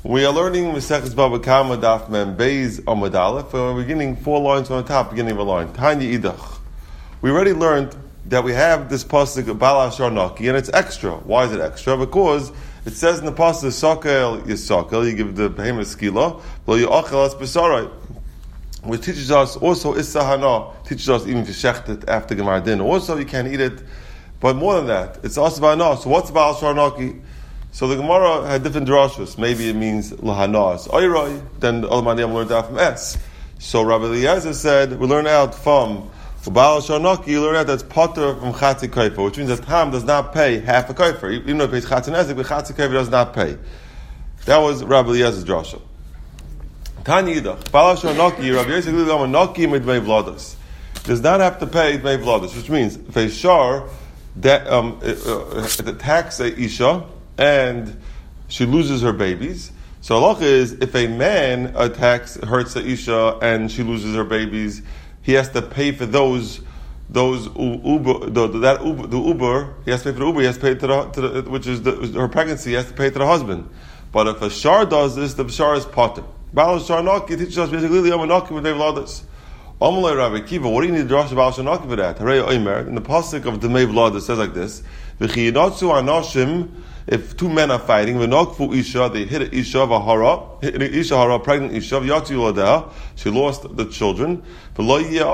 We are learning Maseches Baba Kama Daf Mem Beis Amud Aleph. We're beginning 4 lines on the top, beginning of a line. Tanya Idach. We already learned that we have this pasuk of Bal Ashar Naki, and it's extra. Why is it extra? Because it says in the pasuk, Sakel Yisakel, you give the behemoth skila, Lo Yachel as Besarai, which teaches us also Issahana, teaches us even if you shecht it after Gemar Din. Also, you can't eat it, but more than that, it's also Bahana. So what's Bal Ashar Naki? So the Gemara had different drashos. Maybe it means lahanas oiroi. Then the Olamanim learned out from S. So Rabbi Eliezer said we learn out from Baal Sharnaki. You learn out that's potter from Chatzi Kaifa, which means that Tam does not pay half a Kaifa, even though it pays Chatzi Nezik, but Chatzi Kaifa does not pay. That was Rabbi Eliezer's drasha. Tanya Yidach Baal Sharnaki. Rabbi Eliezer Naki midmei vladas does not have to pay midmei vladas, which means if a shar that attacks a isha and she loses her babies. So halacha is if a man hurts the isha and she loses her babies, he has to pay for those uber. The uber he has to pay for the uber. He has to pay to the which is her pregnancy. He has to pay to the husband. But if a shar does this, the shar is potter. Baal shar naki teaches us basically naki with v'ladas. Amalei Rabbi Kiva, what do you need to draw Baal shar naki for that? Harei Omer in the pasuk of the v'ladas says like this: V'chiyinatzu anashim. If two men are fighting, v'nokfu isha, they hit an isha v'hara, hit an isha hara, pregnant isha, v'yatzu yoladeh, she lost the children. And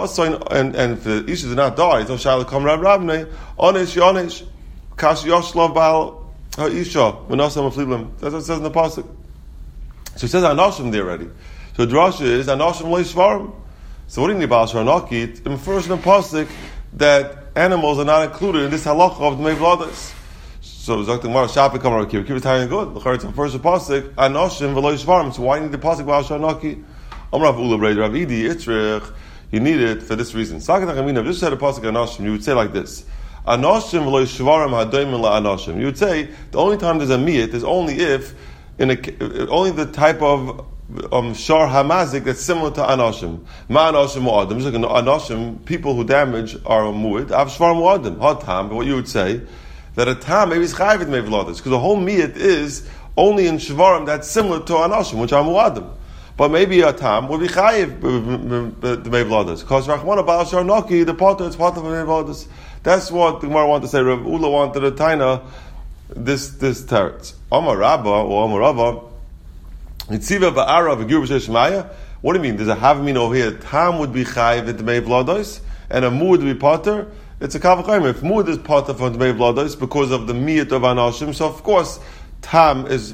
if the isha did not die, so shall come Rab Rabnei, onish, kash yoshlav bal ha-isha, v'nasam aflilim. That's what it says in the pasuk. So it says anashim there already. So the drasha is anashim lo yishvarim. So what do you need about Sharnaki? It refers in the pasuk that animals are not included in this halacha of the Mevladas. So Zakh Gemara Shapik Kamar Kiv is telling good. The first pasuk Anoshim v'lo yishvarim. So why do you need the pasuk Baal Sharnaki? Amrav Ula Brei Rav Idi Itzrich. You need it for this reason. Sakatach Amina. If you just said a pasuk Anoshim, you would say like this: Anoshim v'lo yishvarim hadoimin la Anoshim. You would say the only time there's a miyat is only if only the type of shar hamazik that's similar to Anoshim. Ma Anoshim mu'adim. Just like Anoshim, people who damage are mu'id. Av shvar mu'adim. Hatam. But what you would say that a tam maybe is chayiv mei v'ladas, because the whole miyat is only in shvarim that's similar to Anoshim, which are mu'adim. But maybe a tam would be chayiv the mei v'ladas, because Rachmana Baal Shar Naki, the potter is part of mei v'ladas. That's what the Gemara wanted to say. Rav Ula wanted to taina this teretz. Amar Rabba or Amar Rava, Nitziva ba'ara v'gir b'shei Shemaya. What do you mean? There's a havmin over here. Tam would be chayiv at the mei v'ladas, and a mu would be potter. It's a kavachayim. If mud is potter from the mei v'ladas because of the miyat of Anoshim, so of course tam is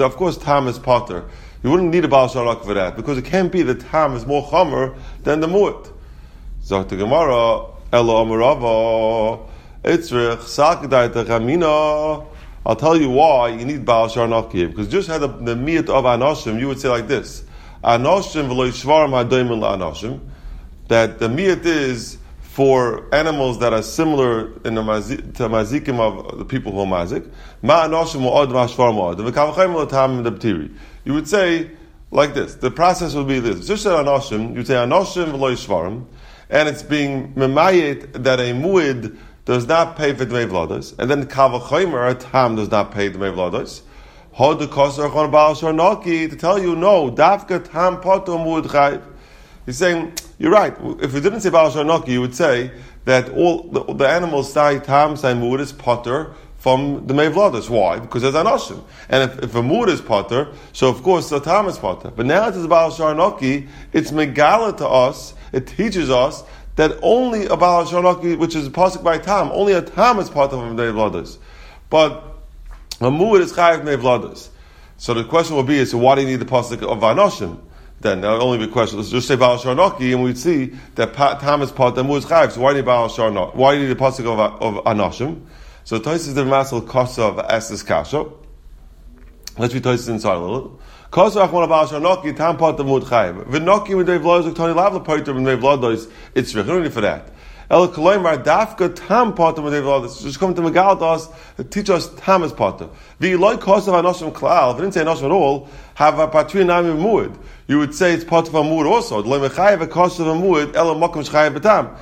potter. You wouldn't need a Baal Sharnaki for that, because it can't be that tam is more chomer than the mud. Zok the Gemara, Elo Amarava, Itzrich, Sakadayta Chamina. I'll tell you why you need Baal Sharnaki, because just had the miyat of Anoshim, you would say like this: Anoshim v'lo yishvarim hadoimin la Anoshim. That the miyat is for animals that are similar in the mazikim of the people who are mazik. Ma Anoshim mu'ad ma'ashvar mu'ad. V'kavachayim l'tam the b'tiri. You would say like this. The process would be this. Just said Anoshim, you'd say Anoshim v'lo yishvarim, and it's being memayet that a mu'id does not pay for dmei v'lados, and then kavachayim a tam does not pay dmei v'lados. Hod the kosar chon Baal Sharnaki to tell you no. Dafka tam poto mu'id chayv. He's saying, you're right. If we didn't say Baal Sharnaki, you would say that all the animals say tam, say mud is potter from the mei v'ladas. Why? Because there's Anoshim. And if a mud is potter, so of course the tam is potter. But now it is Baal Sharnaki, it's megala to us, it teaches us that only a Baal Sharnaki, which is pasuk by tam, only a tam is potter from the mei v'ladas. But a mud is chayiv mei v'ladas. So the question will be, so why do you need the pasuk of Anoshim? Then that would only be a question. Let's just say Baal Sharnaki, and we'd see that tam is part and mu is chayiv. So why do you need Baal Sharnaki? Why do you need the pasuk of Anoshim? So Tosis is the masal kasa of Estes Kasha. Let's be Tosis inside a little. Kasa achmona Baal Sharnaki tam part and mu chayiv. V'noki with v'lados Tony Lavla part and v'lados it's rich. No need for that. El Koloimar Dafka Tam Potter Medevladas. Just come to Megal to us, teach us Tam is Potter. The Loi Kosav Anoshim Klal, if it didn't say Anoshim at all, have a Patri Nami Muid. You would say it's Potter of Muid also. The Loi Mechayev a Kosav Muid, Ela Mokum Shchayev Batam.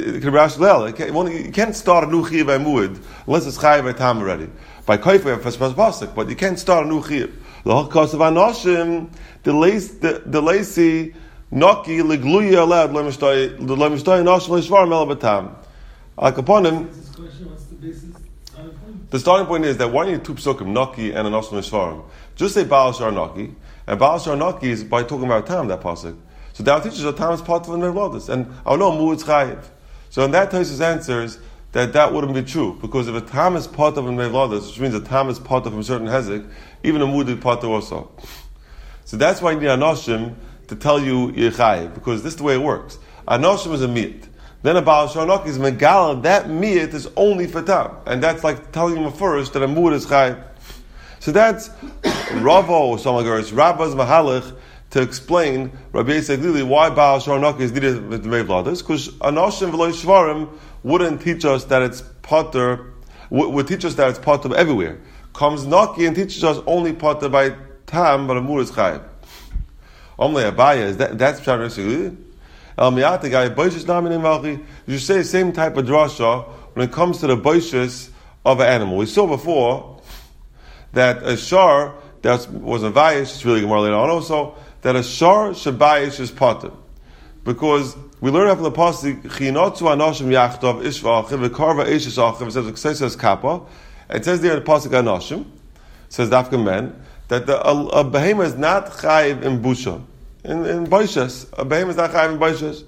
You can't start a new Chiv by Muid unless it's Chayev Batam already. By Koifer, but you can't start a new Chiv. L'hakos of anoshim, the lacy noki legluya allowed lemishtay anoshim leishvarim elabatam. Like upon him. What's the basis? The starting point is that why do you need two psukim, noki and anoshim leishvarim? Just say Baal Shar Noki, and Baal Shar Noki is by talking about tam, that pasuk. So that teaches that tam is part of the Mevlodas, and I know mu'utz chayiv. So in that Tosfos answers that wouldn't be true, because if a tam is part of a Mevlodas, which means a tam is part of a certain hezek, even a mu'ud is part of also. So that's why you need anoshim to tell you you're chayiv, because this is the way it works. Anoshim is a miyat. Then a Baal Shar Noki is megala, that miyat is only for tam, and that's like telling him first that a mu'ud is chayiv. So that's Ravo or Somagur's Rabba's Mahalach to explain Rabbi Yisrael Glili why Baal Shar Noki is needed with the Mevladas, because Anoshim V'lo Shvarim wouldn't teach us that it's potter, would teach us that it's potter everywhere. Comes Noki and teaches us only potter by Tam, but a Mur is Chayiv. Omle Abaya, is that's Pshat Rabbi Yisrael Glili? El Miyata Gai, Boishas Namin in Malchi, you say the same type of drasha when it comes to the Boishas of an animal. We saw before that a shar that was a vayish, it's really Gemara later on also, that a shar shabayish is potter. Because we learn from the pasuk, Chinotzu anoshim yachtov ishva achiv, v'karva eishes achiv, it says kappa, it says there in the pasuk anoshim, it says dafka men, that a behemoth is not chayiv in busha, in boishas, a behemoth is not chayiv in boishas.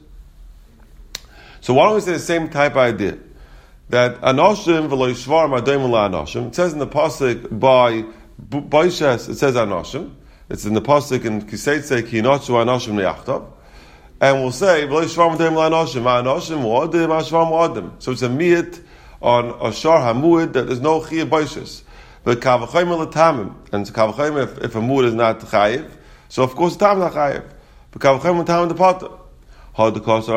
So why don't we say the same type of idea? That anoshim v'lo yishvarim adoim la'anoshim. It says in the pasuk by boishes. It says anoshim. It's in the pasuk in Kiseitze ki notzu anoshim neyachtav, and we'll say v'lo yishvarim adoim la'anoshim. Anoshim u'adim, ashvarim u'adim. So it's a miyat on a shar hamuid that there's no chiyuv boishes. But kavachayim l'tamim, and kavachayim if a muid is not chayiv, so of course the tam is not chayiv. But kavachayim l'tamim the potter. Then we use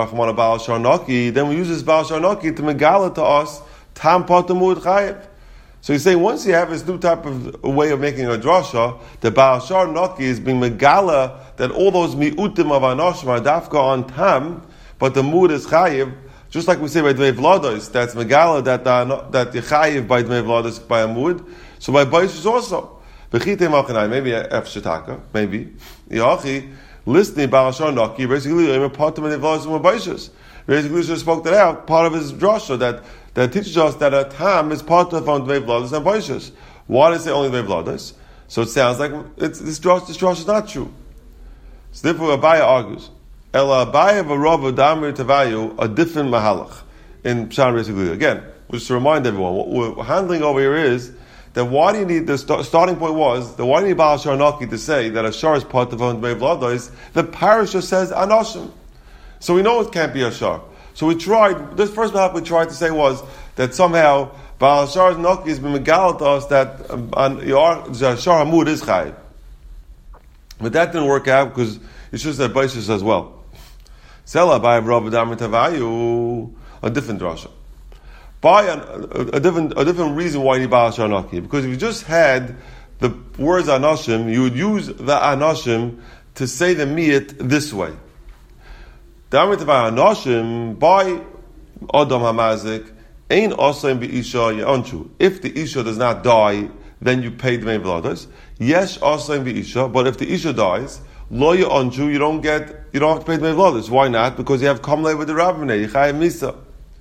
this Baal Shar Noki to megala to us tam potter mu'ud chayiv. So he's saying once you have this new type of way of making a drasha, the Baal Shar Noki is being megala that all those mi'utim of anoshim are dafka on tam, but the mu'ud is chayiv. Just like we say by Dmei Vlados, that's megala that the chayiv by Dmei Vlados by a mu'ud. So by Boishas also. Maybe Efshetaka, maybe Yachi. Listening Baal Shar Noki, basically, basically just spoke that out. Part of his drasha that teaches us that a tam is part of Dvei Vlados and Boishas. Why does it say only Dvei Vlados? So it sounds like this drasha is not true. So therefore, Abaya argues, Ela Abaya v'Rava Damir Tavayu a different mahalach in Pshat basically. Again, just to remind everyone, what we're handling over here is that why do you need, the starting point was, that why do you need Baal Shar Noki to say that a shar is part of Dvei Vlados? The parasha says anoshim. So we know it can't be a shar. So we tried, this first half we tried to say was that somehow Baal Shar Noki has been megal to us that shar hamud is chayiv. But that didn't work out because it's just that Boishas as well. Sela by Rav Damar Tavayu, a different drasha. By a different reason why you need Baal Shar Noki. Because if you just had the words anoshim, you would use the anoshim to say the miyat this way. Damar Tavayu anoshim by Adam Hamazik ain't also be isha yanchu. If the isha does not die, then you pay the Dmei Vlados. Yes, also be isha, but if the isha dies, lo yanchu, you don't have to pay the Dmei Vlados. Why not? Because you have kamlei with the rabbinate, you chayav misa.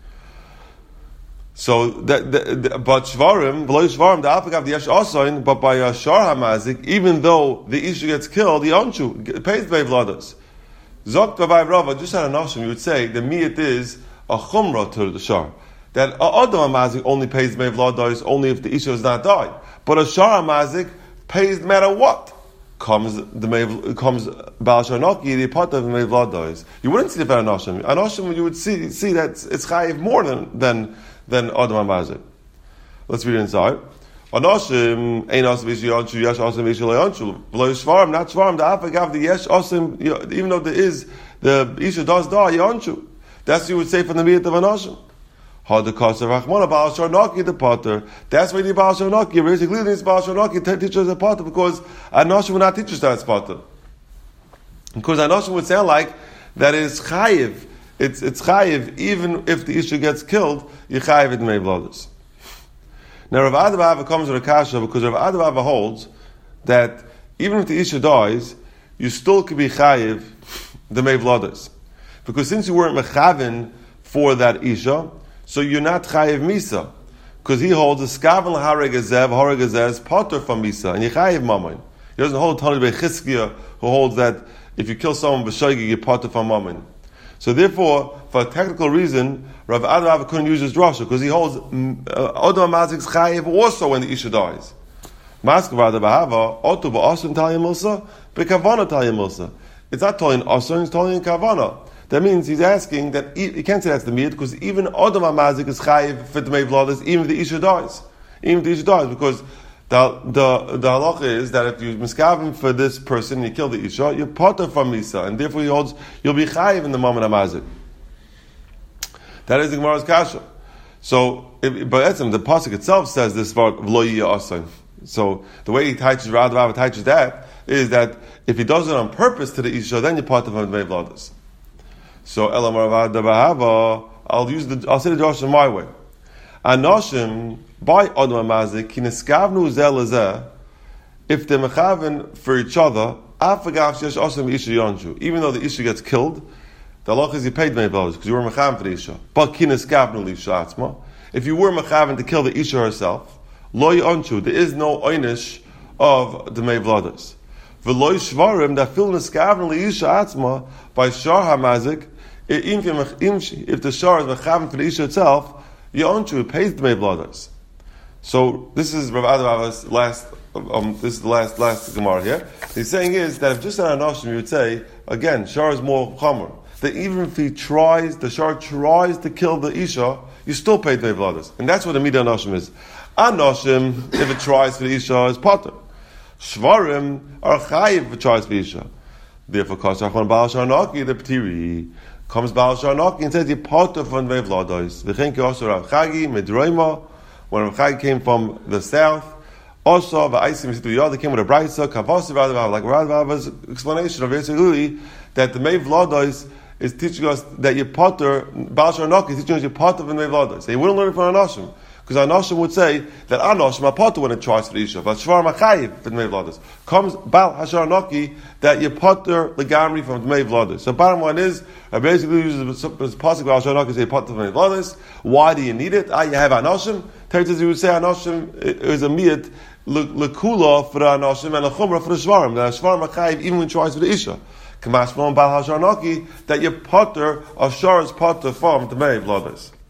So but shvarim, below shvarim, the apagav the yesh asayin, but by a shar hamazik, even though the isha gets killed, the anshu pays Dmei Vlados. Zok Bavai Rava, just had an ashim, you would say the miyat is a chumrah to the shar. That a adam hamazik only pays Dmei Vlados only if the isha does not die. But a shar hamazik pays no matter what. Comes Baal Shar Noki, the part of Dmei Vlados. You wouldn't see the an ashim. An ashim you would see that it's chayiv more than Adam HaMazik. Let's read it inside. Anoshim ein asim ishi yanshu, yesh asim ishi lo yanshu. Below shvarim, not shvarim, the afagav, the yesh asim, even though the isha does die, yanshu. That's what you would say from the miyat of anoshim. Hadakasa rachmana, Baal Shar Noki, the potter. That's why you need Baal Shar Noki. Basically, it needs Baal Shar Noki to teach us a potter, because anoshim would not teach us that it's potter. Because anoshim would sound like that it is chayiv. It's chayiv, even if the isha gets killed, you chayiv it Dmei Vlados. Now Rav Adabava comes with a kasha because Rav Adabava holds that even if the Isha dies, you still could be chayiv the Mevladas. Because since you weren't mechaven for that Isha, so you're not chayiv Misa. Because he holds a skaven l'haregazev is potter from Misa, and you chayiv mammon. He doesn't hold Tani Bechizkiya, who holds that if you kill someone b'shoigi, you potter from mammon. So therefore, for a technical reason, Rav Adav couldn't use his drasha, because he holds Odom Mazik's chayiv also when the Isha dies. Maskavada Bahava, Otu ba'asun Talia Musa, Bekavana Talia Musa. It's not telling asun, it's telling kavana. That means he's asking that he can't say that's the miyat, because even Odom Mazik is chayiv for the Mevladas, even if the Isha dies. Even if the Isha dies, because the halacha is that if you miskavim for this person and you kill the Isha, you're potter from Misa, and therefore he holds you'll be chayiv in the moment of Mazik. That is the Gemara's kasha. So, but the pasuk itself says this part of lo yiyah asun. So the way he teaches Radavav teaches that is that if he does it on purpose to the Isha, then you're part of the Mevladas. So Elamar Radavav, I'll say the Josh in my way. Anoshim by Odom Mazik kineskavnu zelazeh, if they're mechaven for each other, afagav shesh osem Isha yonshu. Even though the Isha gets killed, the halach is you paid Mevladas because you were mechaven for the Isha. But kineskavnu l'Isha atzma. If you were mechaven to kill the Isha herself, Loi onchu, there is no einish of the Mevladas. V'loi shvarim, that fil neskavn li'isha atzma, by shar hamazik, if the shar is mechaven for the Isha itself, you onchu, it pays the Mevladas. So, this is Rav Adavava's last, this is the last Gemara here. He's saying is, that if just an anoshim, you would say, again, shar is more chomer. That even if the shar tries to kill the Isha, you still pay the Mevladas. And that's what the midah anoshim is. Anoshim, if it tries for the Isha, is potter. Shvarim are chayiv if it tries for the Isha. Therefore, Kosachon Baal Sharnaki, the Ptiri, comes Baal Sharnaki and says, you potter from Mevlados. V'chenki also Rav Chagi, Medroima, when Rav Chagi came from the south, also, V'aisim Yisitu Yod, they came with a Braisa, Kavasi Radavav, like Radavav's explanation of Yetziruli, that the Mevlados is teaching us that you potter, Baal Sharnaki is teaching us you potter from Mevlados. So you wouldn't learn it from Anoshim. Because Anoshim would say that Anoshim are potter when it tries for the Isha, but Shvar Machayiv for the Mevladas. Comes Baal Hashar Noki that you potter Legamri from the Mevladas. So bottom line is, I basically use this pasuk Baal Hashar Noki to say potter from the Mevladas. Why do you need it? You have Anoshim. Teretz you would say Anoshim is a miyat lekula for the Anoshim and a chumrah for the Shvarim. The Shvar Machayiv even when it tries for the Isha. Kamash from Baal Hashar Noki that you potter Ashar is potter from the Mevladas.